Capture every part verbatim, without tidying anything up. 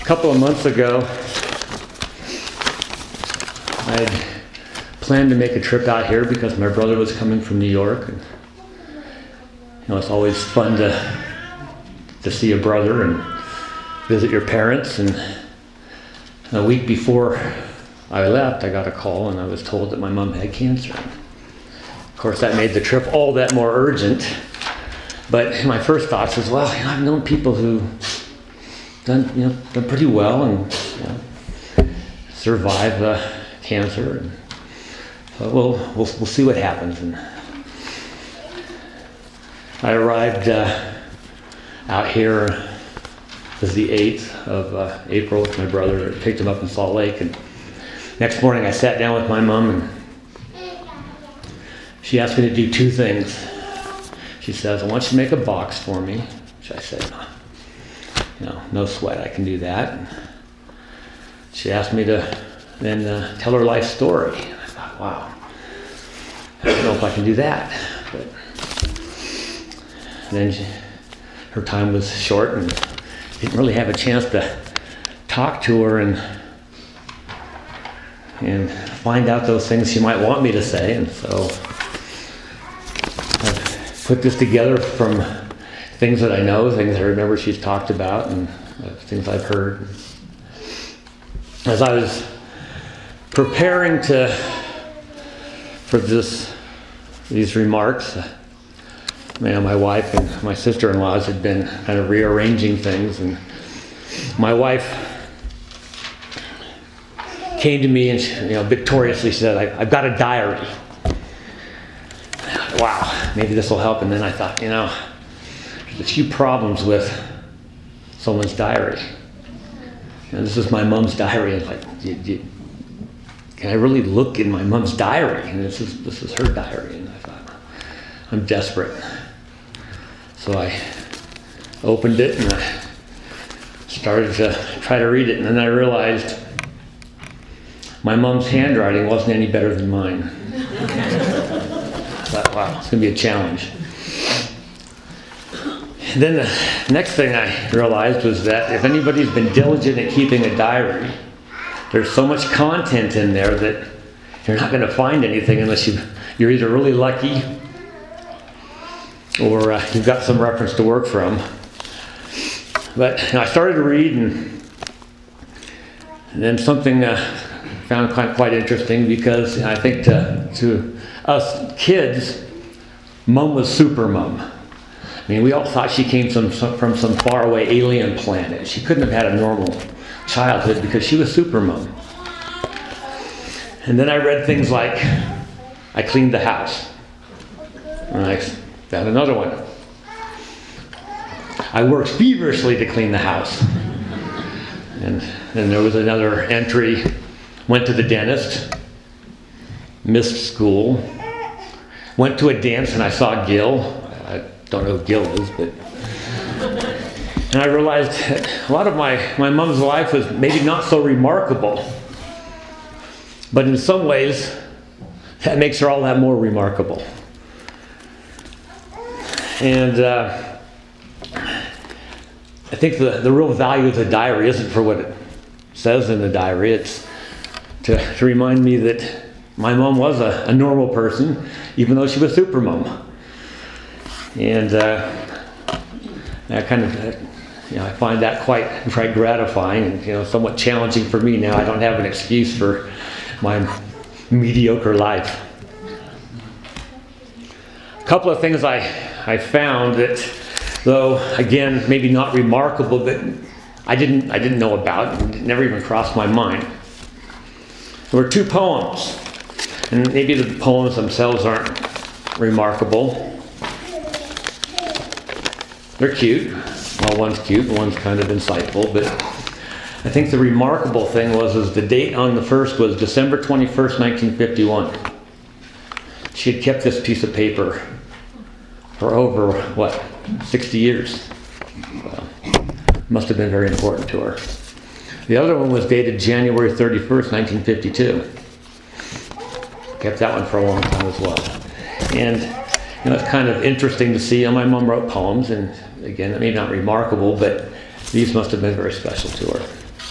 couple of months ago, I had planned to make a trip out here because my brother was coming from New York. And, you know, it's always fun to to see a brother and visit your parents. And a week before I left, I got a call and I was told that my mom had cancer. Of course, that made the trip all that more urgent. But my first thoughts was, well, you know, I've known people who done, you know, done pretty well and you know, survived uh, cancer. And so we'll, we'll we'll see what happens. And I arrived uh, out here. It was the eighth of uh, April with my brother. I picked him up in Salt Lake, and next morning I sat down with my mom, and she asked me to do two things. She says, "I want you to make a box for me," which I said, you know, no sweat, I can do that. And she asked me to then uh, tell her life story. And I thought, wow, I don't know if I can do that. But then she, her time was short, and didn't really have a chance to talk to her and and find out those things she might want me to say. And so I've put this together from things that I know, things I remember she's talked about, and uh, things I've heard. As I was preparing to for this these remarks, uh, man, my wife and my sister-in-laws had been kind of rearranging things, and my wife came to me and she, you know, victoriously said, I, I've got a diary. Wow, maybe this will help. And then I thought, you know, there's a few problems with someone's diary. You know, this is my mom's diary, and like, do, do, can I really look in my mom's diary? And this is this is her diary. And I thought, I'm desperate. So I opened it and I started to try to read it, and then I realized my mom's handwriting wasn't any better than mine. I thought, wow, it's going to be a challenge. And then the next thing I realized was that if anybody's been diligent at keeping a diary, there's so much content in there that you're not going to find anything unless you, you're either really lucky or uh, you've got some reference to work from. But you know, I started to read, and, and then something uh, found quite, quite interesting, because I think to, to us kids, Mom was super Mom. I mean, we all thought she came from some, from some faraway alien planet. She couldn't have had a normal childhood because she was super Mom. And then I read things like, I cleaned the house. And I found another one. I worked feverishly to clean the house. And then there was another entry, went to the dentist, missed school, went to a dance and I saw Gil. I don't know who Gil is, but... And I realized that a lot of my, my mom's life was maybe not so remarkable, but in some ways, that makes her all that more remarkable. And uh, I think the, the real value of the diary isn't for what it says in the diary. It's to, to remind me that my mom was a, a normal person, even though she was super mom. And uh, I kind of, you know, I find that quite quite gratifying and, you know, somewhat challenging for me now. I don't have an excuse for my mediocre life. A couple of things I, I found that, though, again, maybe not remarkable, but I didn't I didn't know about, and it never even crossed my mind. There were two poems, and maybe the poems themselves aren't remarkable. They're cute. Well, one's cute and one's kind of insightful, but I think the remarkable thing was is the date on the first was December twenty-first, nineteen fifty-one. She had kept this piece of paper for over, what, sixty years. Well, must have been very important to her. The other one was dated January thirty-first, nineteen fifty-two. Kept that one for a long time as well. And you know, it's kind of interesting to see. My mom wrote poems, and again, maybe not remarkable, but these must have been very special to her.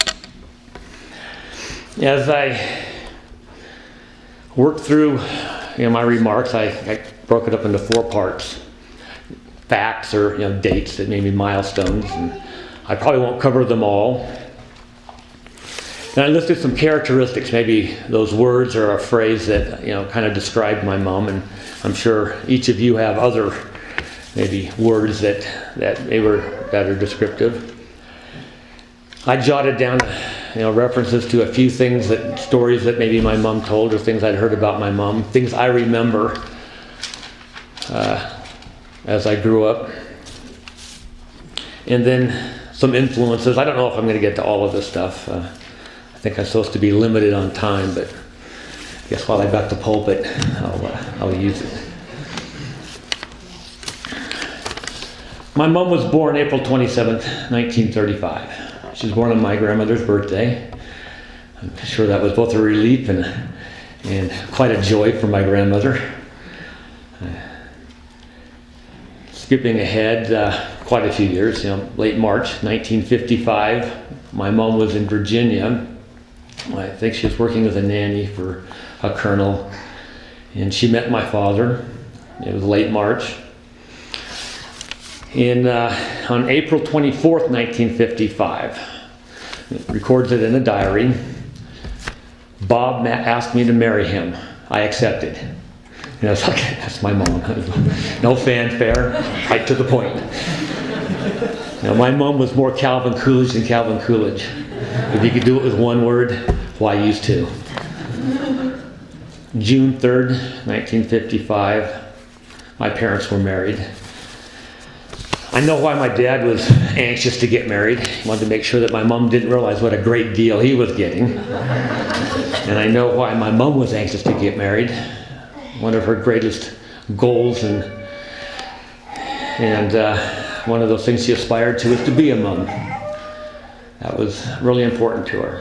As I worked through you know, my remarks, I, I broke it up into four parts. Facts or you know, dates that maybe milestones. And I probably won't cover them all. And I listed some characteristics, maybe those words or a phrase that you know kind of described my mom, and I'm sure each of you have other maybe words that that they were that are descriptive. I jotted down you know references to a few things that stories that maybe my mom told or things I'd heard about my mom, things I remember uh, as I grew up, and then some influences. I don't know if I'm going to get to all of this stuff. Uh, I think I'm supposed to be limited on time, but I guess while I got the pulpit, I'll, uh, I'll use it. My mom was born April twenty-seventh, nineteen thirty-five. She was born on my grandmother's birthday. I'm sure that was both a relief and, and quite a joy for my grandmother. Uh, skipping ahead uh, quite a few years, you know, late March nineteen fifty-five, my mom was in Virginia. I think she was working as a nanny for a colonel, and she met my father. It was late March. In, uh, on April twenty-fourth, nineteen fifty-five, it records it in a diary, Bob asked me to marry him. I accepted. You know, it's like, that's my mom. No fanfare, right to the point. Now, my mom was more Calvin Coolidge than Calvin Coolidge. If you could do it with one word, why use two? June third, nineteen fifty-five, my parents were married. I know why my dad was anxious to get married. He wanted to make sure that my mom didn't realize what a great deal he was getting. And I know why my mom was anxious to get married. One of her greatest goals and and uh, one of those things she aspired to was to be a mom. That was really important to her.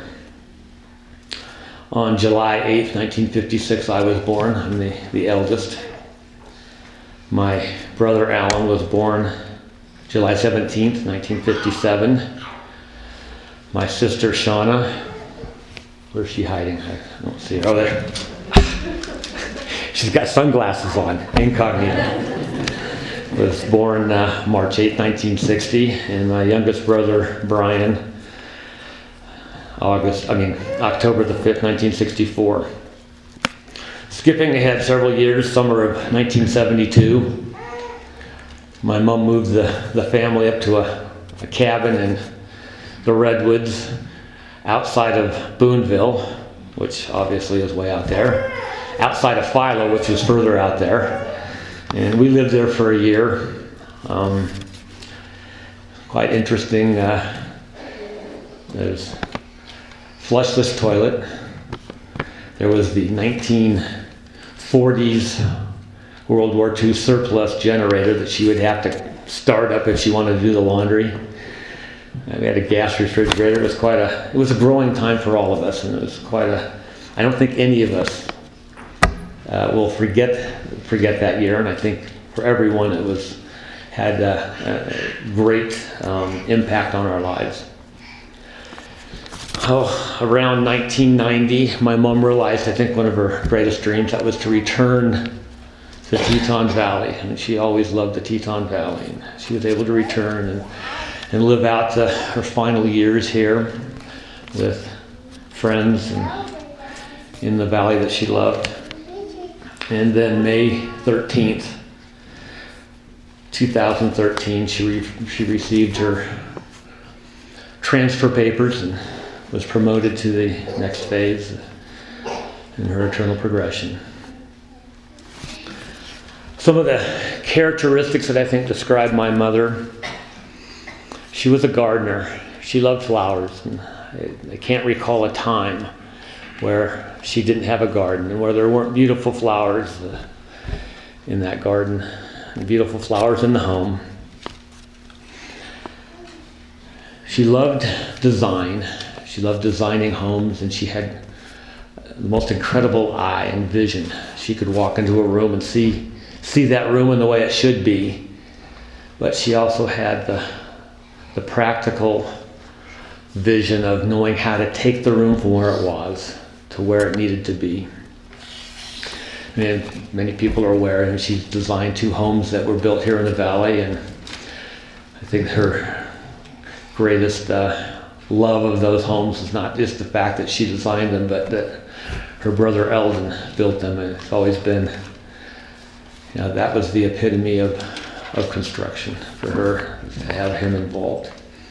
On July eighth, nineteen fifty-six, I was born. I'm the, the eldest. My brother Alan was born July seventeenth, nineteen fifty-seven. My sister Shauna, where's she hiding? I don't see her. Oh, there. She's got sunglasses on, incognito. Was born uh, March eighth, nineteen sixty, and my youngest brother Brian, August, I mean October the fifth, nineteen sixty-four. Skipping ahead several years, summer of nineteen seventy-two, my mom moved the, the family up to a, a cabin in the Redwoods outside of Boonville, which obviously is way out there, outside of Philo, which is further out there. And we lived there for a year. Um, quite interesting. Uh, there's flushless toilet. There was the nineteen forties World War Two surplus generator that she would have to start up if she wanted to do the laundry. And we had a gas refrigerator. It was quite a. It was a growing time for all of us, and it was quite a. I don't think any of us uh, will forget forget that year, and I think for everyone it was had a, a great um, impact on our lives. Oh, around nineteen ninety, my mom realized, I think one of her greatest dreams, that was to return to the Teton Valley. And she always loved the Teton Valley. And she was able to return and, and live out the, her final years here with friends and in the valley that she loved. And then May thirteenth, twenty thirteen, she, re- she received her transfer papers and was promoted to the next phase in her eternal progression. Some of the characteristics that I think describe my mother: she was a gardener. She loved flowers. And I, I can't recall a time where she didn't have a garden and where there weren't beautiful flowers uh, in that garden, and beautiful flowers in the home. She loved design. She loved designing homes, and she had the most incredible eye and vision. She could walk into a room and see see that room in the way it should be, but she also had the the practical vision of knowing how to take the room from where it was to where it needed to be. I mean, many people are aware, and she's designed two homes that were built here in the valley, and I think her greatest uh, love of those homes is not just the fact that she designed them, but that her brother Eldon built them, and it's always been, you know, that was the epitome of, of construction for her, to have him involved.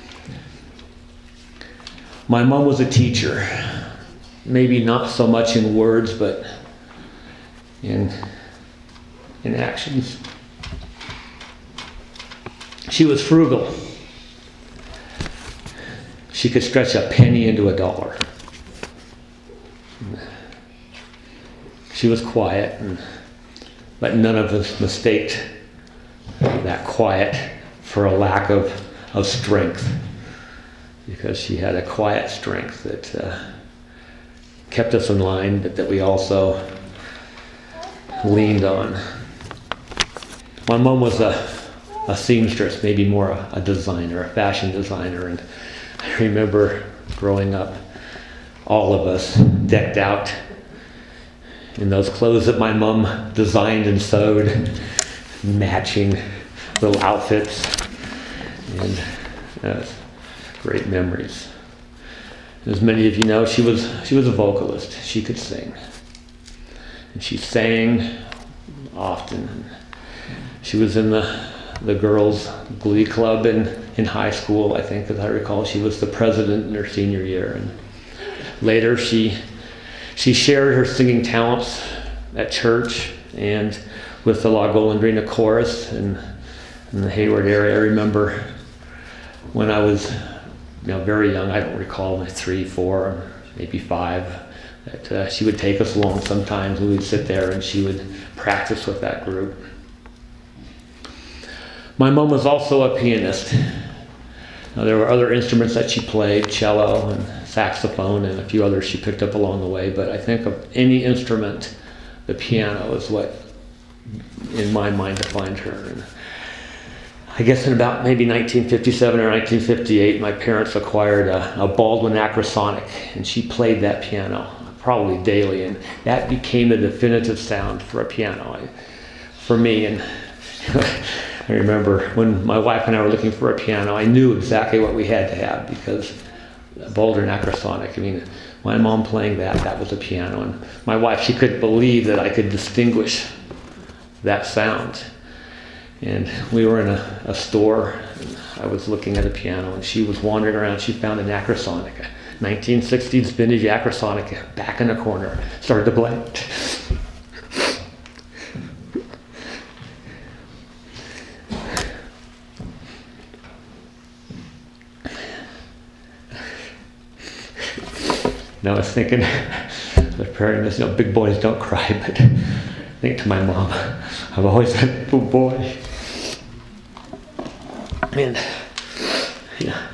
My mom was a teacher, maybe not so much in words, but in, in actions. She was frugal. She could stretch a penny into a dollar. She was quiet, and, but none of us mistaked that quiet for a lack of, of strength, because she had a quiet strength that uh, kept us in line, but that we also leaned on. My mom was a, a seamstress, maybe more a, a designer, a fashion designer, and I remember growing up, all of us decked out in those clothes that my mom designed and sewed, matching little outfits, and uh, great memories. As many of you know, she was she was a vocalist. She could sing, and she sang often. She was in the the girls' glee club in, in high school, I think, as I recall. She was the president in her senior year, and later she she shared her singing talents at church and with the La Golondrina chorus in, in the Hayward area. I remember when I was, you know, very young, I don't recall, like three, four, maybe five, that uh, she would take us along sometimes, and we'd sit there and she would practice with that group. My mom was also a pianist. Now, there were other instruments that she played, cello and saxophone and a few others she picked up along the way, but I think of any instrument, the piano is what, in my mind, defined her. And I guess in about maybe nineteen fifty-seven or nineteen fifty-eight, my parents acquired a, a Baldwin Acrosonic, and she played that piano probably daily, and that became the definitive sound for a piano I, for me. And I remember when my wife and I were looking for a piano, I knew exactly what we had to have, because Baldwin Acrosonic, I mean, my mom playing that, that was a piano. And my wife, she couldn't believe that I could distinguish that sound. And we were in a, a store, and I was looking at a piano, and she was wandering around. She found an Acrosonic, a nineteen sixties vintage Acrosonic, back in a corner, started to play. And I was thinking, preparing this, you know, big boys don't cry, but I think to my mom, I've always been a little boy. And, yeah,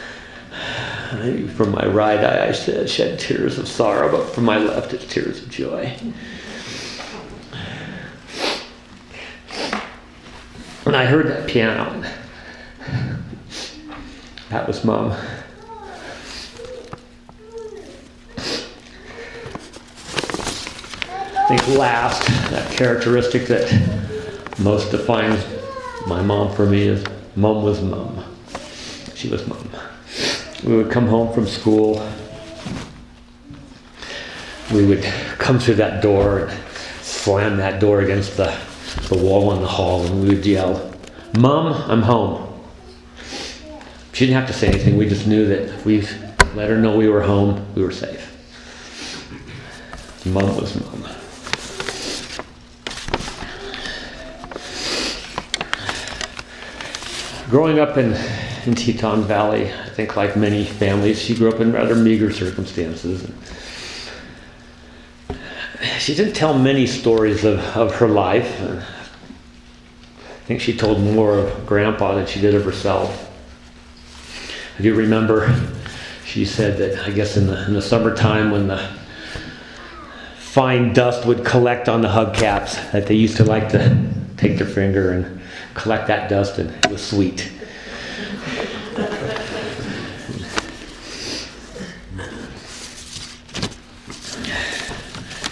from my right eye, I shed tears of sorrow, but from my left, it's tears of joy. When I heard that piano, that was Mom. I think last, that characteristic that most defines my mom for me is Mom was Mom. She was Mom. We would come home from school. We would come through that door and slam that door against the, the wall in the hall, and we would yell, "Mom, I'm home." She didn't have to say anything. We just knew that if we let her know we were home, we were safe. Mom was Mom. Growing up in, in Teton Valley, I think like many families, she grew up in rather meager circumstances. She didn't tell many stories of, of her life. I think she told more of Grandpa than she did of herself. If you remember, she said that, I guess in the, in the summertime when the fine dust would collect on the hubcaps, that they used to like to take their finger and collect that dust, and it was sweet.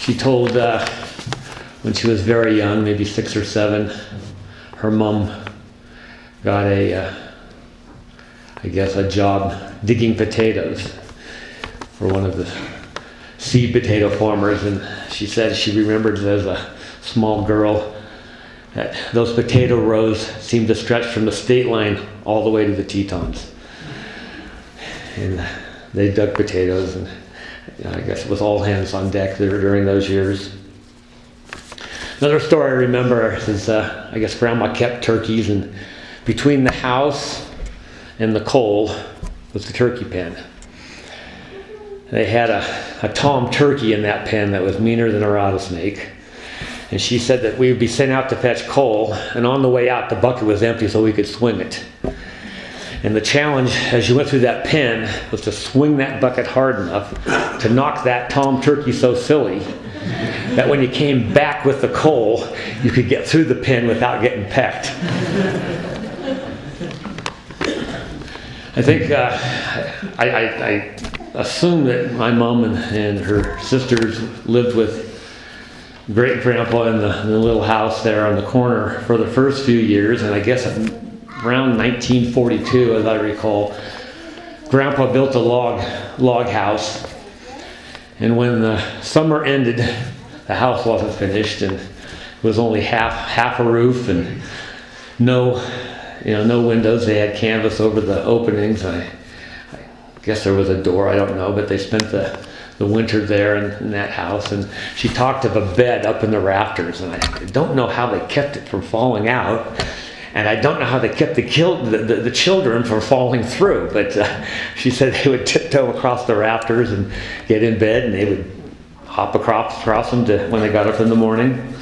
she told uh, when she was very young, maybe six or seven, her mom got a, uh, I guess, a job digging potatoes for one of the seed potato farmers, and she said she remembered as a small girl that those potato rows seemed to stretch from the state line all the way to the Tetons. And they dug potatoes, and you know, I guess it was all hands on deck there during those years. Another story I remember is, uh, I guess Grandma kept turkeys, and between the house and the coal was the turkey pen. They had a, a tom turkey in that pen that was meaner than a rattlesnake. And she said that we would be sent out to fetch coal, and on the way out the bucket was empty so we could swing it. And the challenge as you went through that pen was to swing that bucket hard enough to knock that tom turkey so silly that when you came back with the coal, you could get through the pen without getting pecked. I think uh, I, I, I assume that my mom and, and her sisters lived with great grandpa in the, in the little house there on the corner for the first few years, and I guess around nineteen forty-two, as I recall, Grandpa built a log log house, and when the summer ended, the house wasn't finished, and it was only half half a roof and no, you know, no windows. They had canvas over the openings. I, I guess there was a door. I don't know, but they spent the the winter there in, in that house, and she talked of a bed up in the rafters, and I don't know how they kept it from falling out, and I don't know how they kept the, kil- the, the, the children from falling through, but uh, she said they would tiptoe across the rafters and get in bed, and they would hop across, across them to, when they got up in the morning.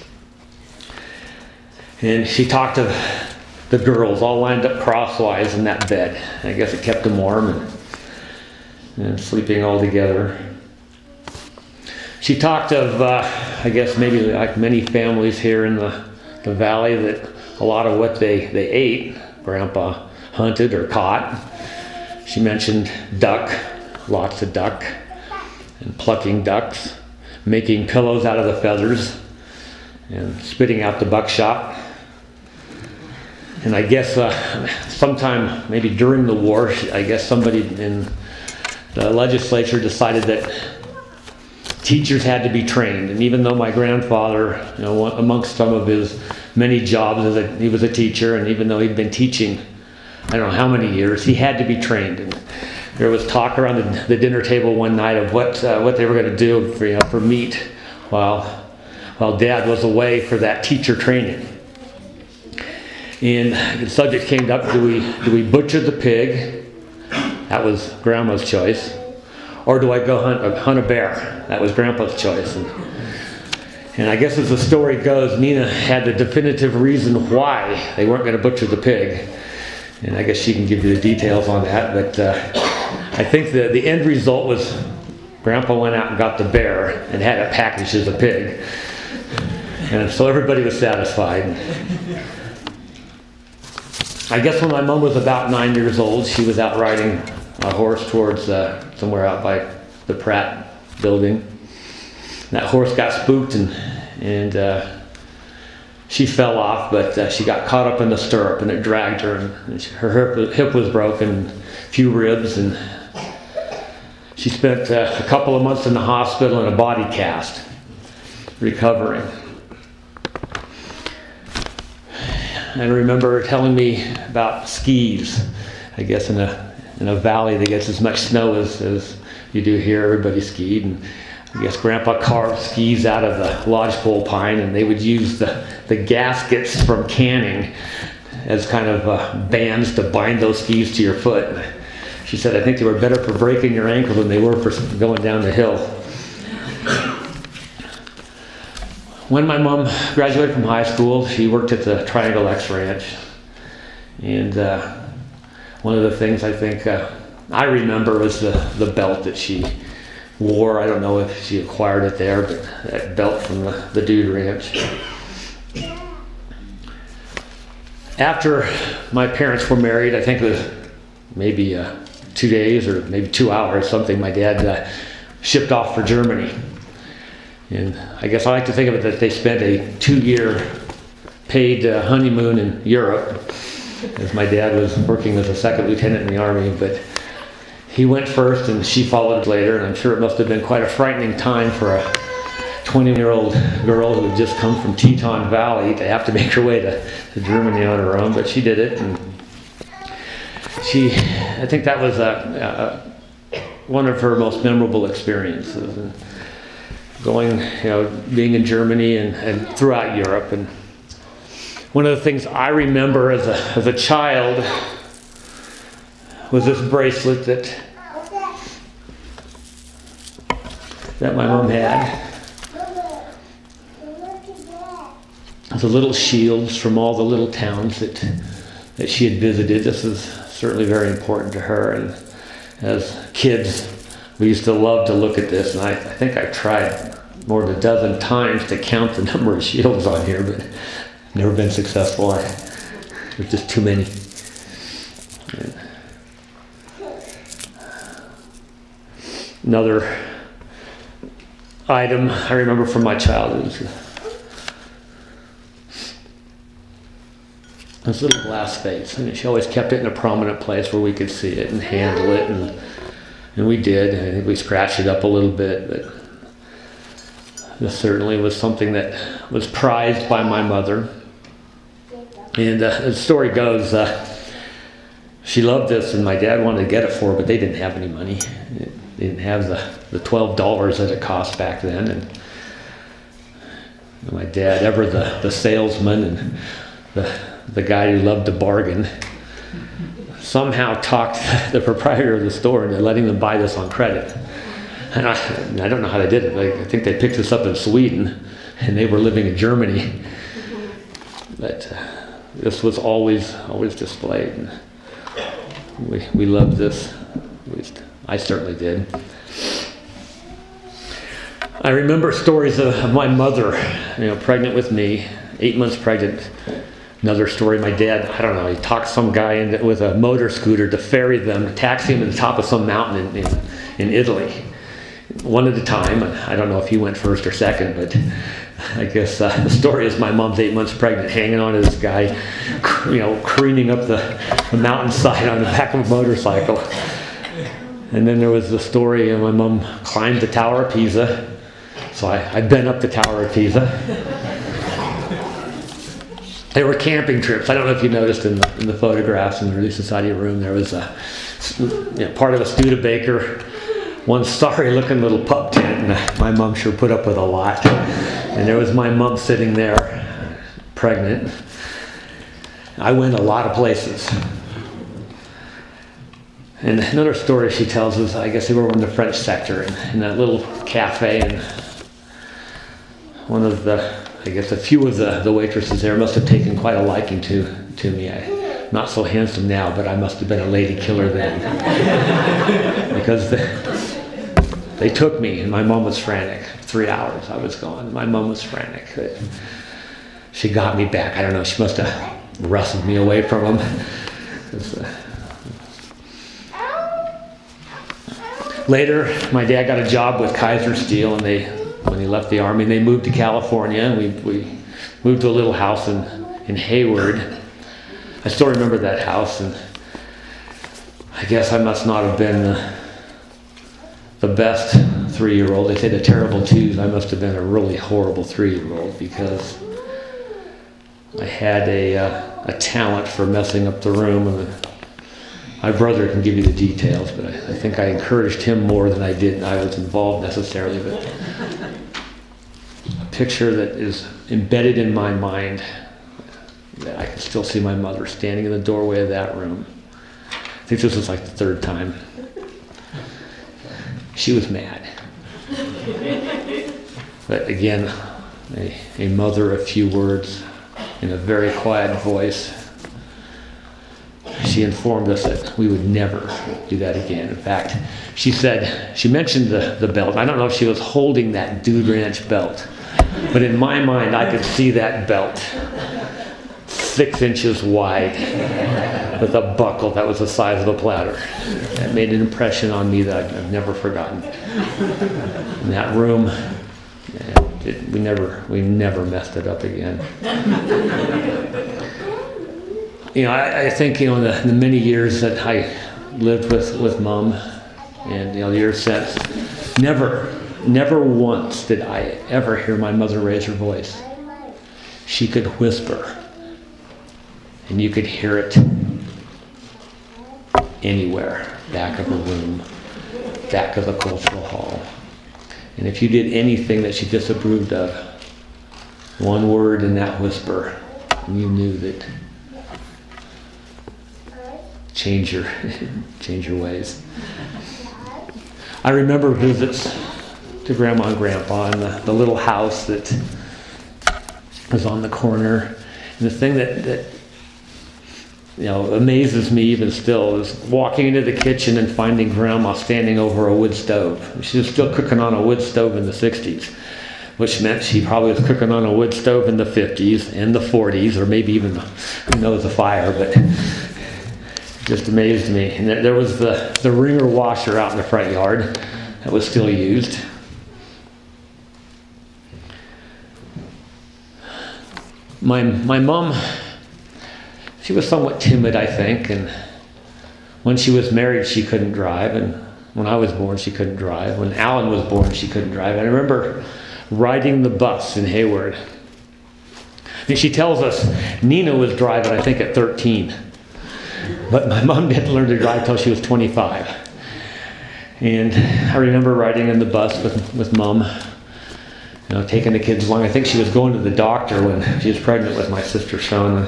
And she talked of the girls all lined up crosswise in that bed. I guess it kept them warm and and sleeping all together. She talked of, uh, I guess maybe like many families here in the, the valley, that a lot of what they, they ate, Grandpa hunted or caught. She mentioned duck, lots of duck, and plucking ducks, making pillows out of the feathers, and spitting out the buckshot. And I guess uh, sometime maybe during the war, I guess somebody in the legislature decided that teachers had to be trained, and even though my grandfather, you know, amongst some of his many jobs, as a, he was a teacher, and even though he'd been teaching, I don't know how many years, he had to be trained. And there was talk around the, the dinner table one night of what uh, what they were going to do for, you know, for meat while while Dad was away for that teacher training. And the subject came up: do we do we butcher the pig? That was Grandma's choice. Or do I go hunt a, hunt a bear? That was Grandpa's choice. And, and I guess as the story goes, Nina had the definitive reason why they weren't going to butcher the pig. And I guess she can give you the details on that. But uh, I think the, the end result was Grandpa went out and got the bear and had it packaged as a pig. And so everybody was satisfied. I guess when my mom was about nine years old, she was out riding a horse towards uh, somewhere out by the Pratt building. That horse got spooked, and and uh, she fell off, but uh, she got caught up in the stirrup, and it dragged her, and, and she, her hip, hip was broken, a few ribs, and she spent uh, a couple of months in the hospital in a body cast, recovering. I remember her telling me about skis. I guess in a in a valley that gets as much snow as, as you do here, everybody skied. And I guess Grandpa carved skis out of the lodgepole pine, and they would use the, the gaskets from canning as kind of uh, bands to bind those skis to your foot. And she said, I think they were better for breaking your ankle than they were for going down the hill. When my mom graduated from high school, she worked at the Triangle X Ranch. And uh, one of the things I think uh, I remember was the, the belt that she wore. I don't know if she acquired it there, but that belt from the, the Dude Ranch. After my parents were married, I think it was maybe uh, two days or maybe two hours, something, my dad uh, shipped off for Germany. And I guess I like to think of it that they spent a two-year paid uh, honeymoon in Europe, as my dad was working as a second lieutenant in the Army, but he went first and she followed later, and I'm sure it must have been quite a frightening time for a twenty-year-old girl who had just come from Teton Valley to have to make her way to, to Germany on her own, but she did it. And she, I think that was a, a, one of her most memorable experiences. And going, you know, being in Germany and, and throughout Europe. And one of the things I remember as a as a child was this bracelet that that my mom had. The little shields from all the little towns that that she had visited. This is certainly very important to her. And as kids, we used to love to look at this. And I, I think I tried more than a dozen times to count the number of shields on here, but never been successful. I, there's just too many. And another item I remember from my childhood was this little glass vase, and she always kept it in a prominent place where we could see it and handle it, and and we did. I think we scratched it up a little bit, but this certainly was something that was prized by my mother. And uh, the story goes, uh, she loved this, and my dad wanted to get it for her, but they didn't have any money. They didn't have the, the twelve dollars that it cost back then, and my dad, ever the, the salesman and the the guy who loved to bargain, somehow talked the proprietor of the store into letting them buy this on credit. And I, I don't know how they did it. Like, I think they picked this up in Sweden, and they were living in Germany. But uh, this was always always displayed. And we we loved this. At least I certainly did. I remember stories of, of my mother, you know, pregnant with me, eight months pregnant. Another story, my dad, I don't know, he talked some guy in, with a motor scooter to ferry them, taxi him to the top of some mountain in, in, in Italy. One at a time. I don't know if he went first or second, but I guess uh, the story is my mom's eight months pregnant, hanging on to this guy, you know, careening up the, the mountainside on the back of a motorcycle. And then there was the story of my mom climbed the Tower of Pisa. So I, I've been up the Tower of Pisa. There were camping trips. I don't know if you noticed in the, in the photographs in the Relief Society room, there was a, you know, part of a Studebaker, one sorry-looking little pup tent, and my mom sure put up with a lot. And there was my mom sitting there, pregnant. I went a lot of places. And another story she tells is, I guess they were in the French sector, in, in that little cafe, and one of the, I guess a few of the, the waitresses there must have taken quite a liking to, to me. I'm not so handsome now, but I must have been a lady killer then. Because the, they took me, and my mom was frantic. Three hours I was gone. My mom was frantic. She got me back. I don't know, she must have wrestled me away from them. Uh, Later, my dad got a job with Kaiser Steel, and they, when he left the Army, they moved to California, and we, we moved to a little house in, in Hayward. I still remember that house, and I guess I must not have been the, the best three-year-old. They say the terrible twos. I must have been a really horrible three-year-old, because I had a, uh, a talent for messing up the room, and the, my brother can give you the details, but I, I think I encouraged him more than I did I was involved necessarily. But a picture that is embedded in my mind, that I can still see my mother standing in the doorway of that room. I think this was like the third time. She was mad. But again, a, a mother of few words in a very quiet voice. She informed us that we would never do that again. In fact, she said, she mentioned the, the belt. I don't know if she was holding that Dude Ranch belt, but in my mind, I could see that belt six inches wide with a buckle that was the size of a platter. That made an impression on me that I've never forgotten. In that room, it, we never we never messed it up again. You know, I, I think, you know, the, the many years that I lived with, with Mom, and, you know, the years since, never, never once did I ever hear my mother raise her voice. She could whisper, and you could hear it anywhere, back of a room, back of the cultural hall. And if you did anything that she disapproved of, one word in that whisper, and you knew that change your change your ways. I remember visits to Grandma and Grandpa in the, the little house that was on the corner. And the thing that, that you know amazes me even still is walking into the kitchen and finding Grandma standing over a wood stove. She was still cooking on a wood stove in the sixties, which meant she probably was cooking on a wood stove in the fifties and the forties, or maybe even, who knows, a fire, but just amazed me. And there was the, the wringer washer out in the front yard that was still used. My my mom, she was somewhat timid, I think, and when she was married, she couldn't drive, and when I was born, she couldn't drive. When Alan was born, she couldn't drive. I remember riding the bus in Hayward. And she tells us Nina was driving, I think, at thirteen. But my mom didn't learn to drive till she was twenty-five. And I remember riding in the bus with, with Mom, you know, taking the kids along. I think she was going to the doctor when she was pregnant with my sister Shauna.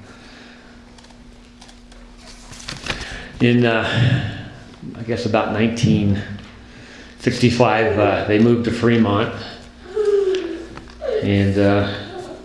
In, uh, I guess about nineteen sixty-five, uh, they moved to Fremont. And uh,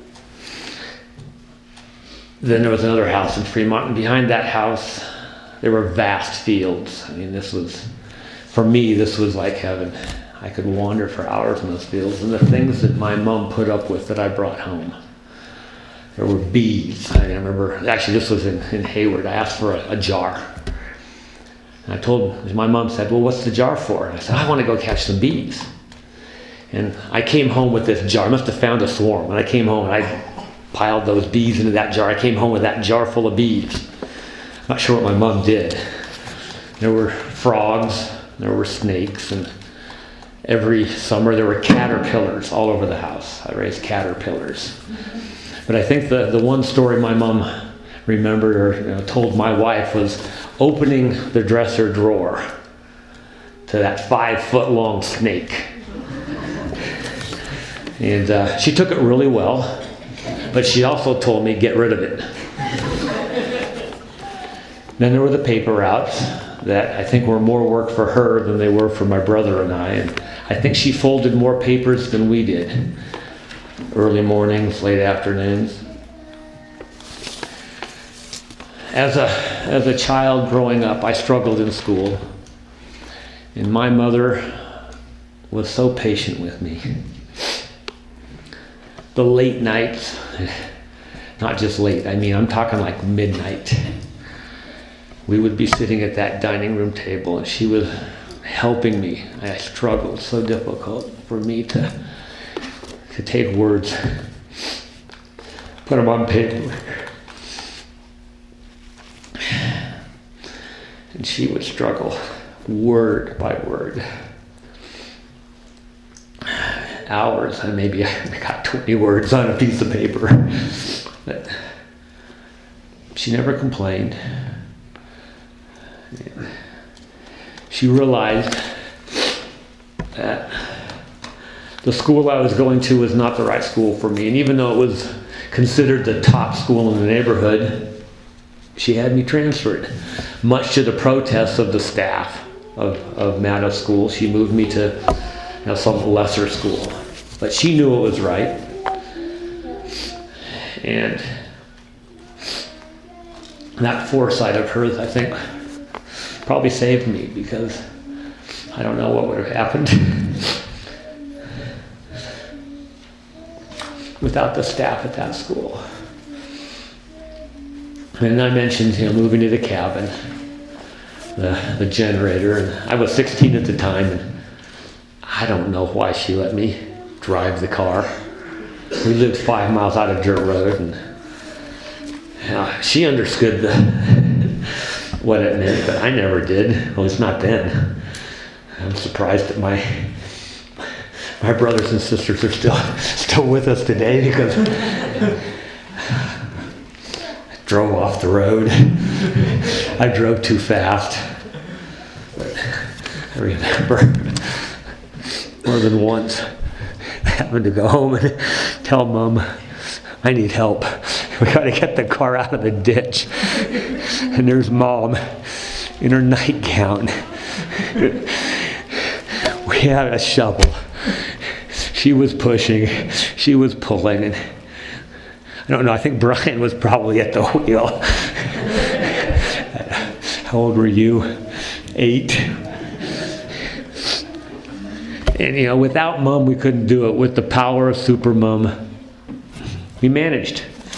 then there was another house in Fremont, and behind that house, there were vast fields. I mean, this was, for me, this was like heaven. I could wander for hours in those fields, and the things that my mom put up with that I brought home. There were bees. I remember, actually, this was in, in Hayward. I asked for a, a jar. And I told, my mom said, well, what's the jar for? And I said, I want to go catch some bees. And I came home with this jar. I must have found a swarm. And I came home and I piled those bees into that jar. I came home with that jar full of bees. Not sure what my mom did. There were frogs, there were snakes, and every summer there were caterpillars all over the house. I raised caterpillars. But I think the, the one story my mom remembered or you know, told my wife was opening the dresser drawer to that five foot long snake. And uh, she took it really well. But she also told me, get rid of it. Then there were the paper routes that I think were more work for her than they were for my brother and I. And I think she folded more papers than we did. Early mornings, late afternoons. As a, as a child growing up, I struggled in school. And my mother was so patient with me. The late nights, not just late, I mean, I'm talking like midnight. We would be sitting at that dining room table and she was helping me. I struggled, so difficult for me to, to take words, put them on paper. And she would struggle word by word. Hours, and maybe I got twenty words on a piece of paper. But she never complained. She realized that the school I was going to was not the right school for me. And even though it was considered the top school in the neighborhood, she had me transferred. Much to the protests of the staff of, of Maddow School, she moved me to you know, some lesser school. But she knew it was right. And that foresight of hers, I think, probably saved me, because I don't know what would have happened without the staff at that school. And I mentioned, you know, moving to the cabin, the, the generator, and I was sixteen at the time, and I don't know why she let me drive the car. We lived five miles out of dirt road, and uh, she understood the, what it meant, but I never did. Well, it's not then. I'm surprised that my my brothers and sisters are still still with us today, because I drove off the road. I drove too fast. I remember more than once having to go home and tell Mom, I need help. We got to get the car out of the ditch. And there's Mom in her nightgown. We had a shovel. She was pushing. She was pulling. And I don't know, I think Brian was probably at the wheel. How old were you? Eight. And, you know, without Mom, we couldn't do it. With the power of Super Mom, we managed.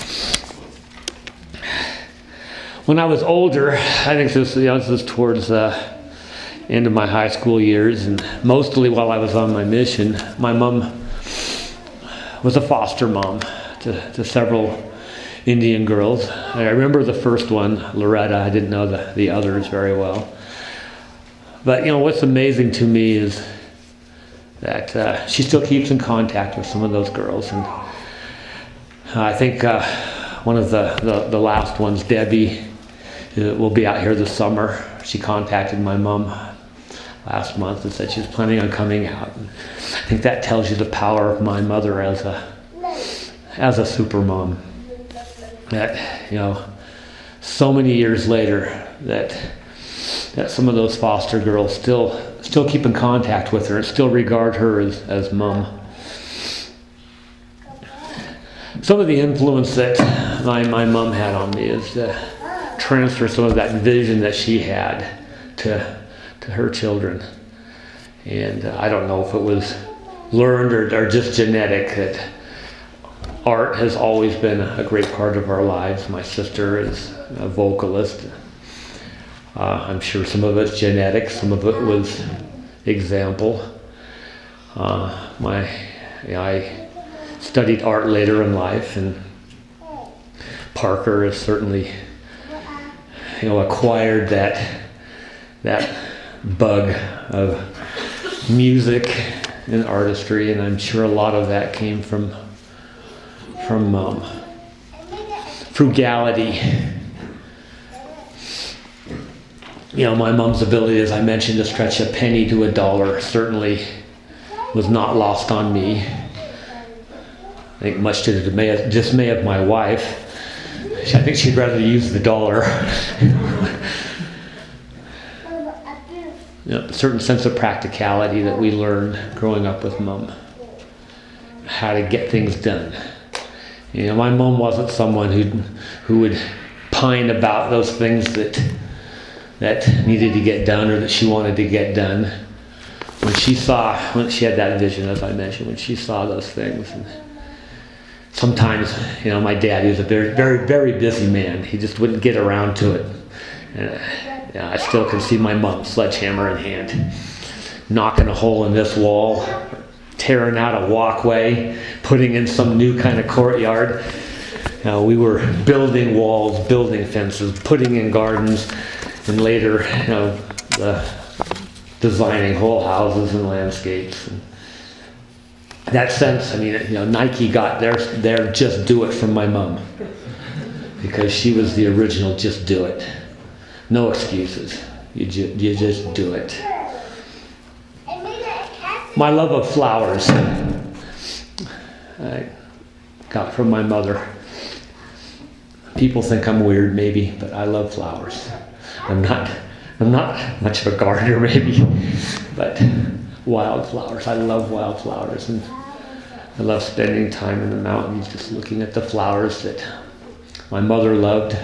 When I was older, I think this, you know, this was towards the uh, end of my high school years, and mostly while I was on my mission, my mom was a foster mom to, to several Indian girls. I remember the first one, Loretta. I didn't know the, the others very well. But, you know, what's amazing to me is that uh, she still keeps in contact with some of those girls. And uh, I think uh, one of the, the, the last ones, Debbie, uh, will be out here this summer. She contacted my mom last month and said she was planning on coming out. And I think that tells you the power of my mother as a as a super mom. That, you know, so many years later, that that some of those foster girls still still keep in contact with her and still regard her as, as Mom. Some of the influence that my, my mom had on me is to transfer some of that vision that she had to to her children. And uh, I don't know if it was learned or, or just genetic, that art has always been a great part of our lives. My sister is a vocalist. Uh, I'm sure some of it's genetic, some of it was example. Uh, my, you know, I studied art later in life, and Parker has certainly, you know, acquired that that bug of music and artistry, and I'm sure a lot of that came from from um, frugality. You know, my mom's ability, as I mentioned, to stretch a penny to a dollar certainly was not lost on me. I think much to the dismay of my wife. I think she'd rather use the dollar. You know, a certain sense of practicality that we learned growing up with Mom. How to get things done. You know, my mom wasn't someone who who would pine about those things that that needed to get done or that she wanted to get done. When she saw, when she had that vision, as I mentioned, when she saw those things. And sometimes, you know, my dad, he was a very, very, very busy man. He just wouldn't get around to it. And, uh, yeah, I still can see my mom, sledgehammer in hand, knocking a hole in this wall, tearing out a walkway, putting in some new kind of courtyard. You know, we were building walls, building fences, putting in gardens, and later, you know, the designing whole houses and landscapes. And that sense, I mean, you know, Nike got their their just do it from my mom, because she was the original just do it. No excuses. You ju- you just do it. My love of flowers I got from my mother. People think I'm weird, maybe, but I love flowers. I'm not I'm not much of a gardener, maybe, but wildflowers. I love wildflowers, and I love spending time in the mountains just looking at the flowers that my mother loved.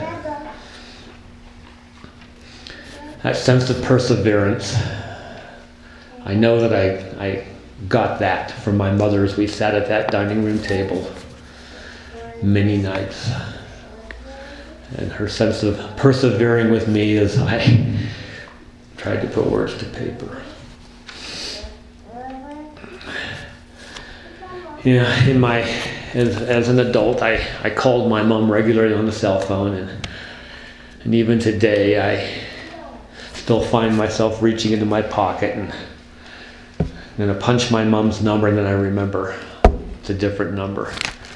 That sense of perseverance. I know that I, I got that from my mother as we sat at that dining room table many nights. And her sense of persevering with me as I tried to put words to paper. Yeah, in my as as an adult, I, I called my mom regularly on the cell phone, and and even today, I still find myself reaching into my pocket and I'm gonna punch my mom's number, and then I remember it's a different number,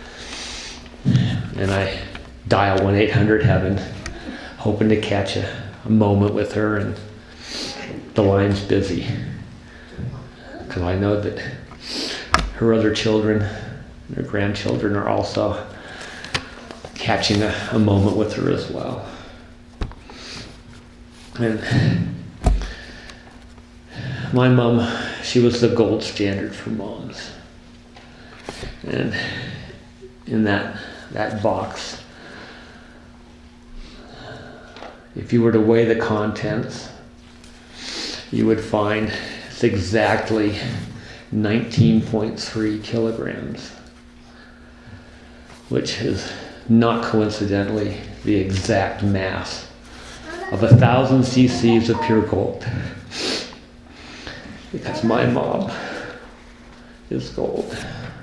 and I dial one eight hundred heaven, hoping to catch a, a moment with her, and the line's busy because I know that her other children, her grandchildren, are also catching a, a moment with her as well. And my mom, she was the gold standard for moms. And in that that box, if you were to weigh the contents, you would find it's exactly nineteen point three kilograms, which is not coincidentally the exact mass of a thousand cc's of pure gold. Because my mom is gold.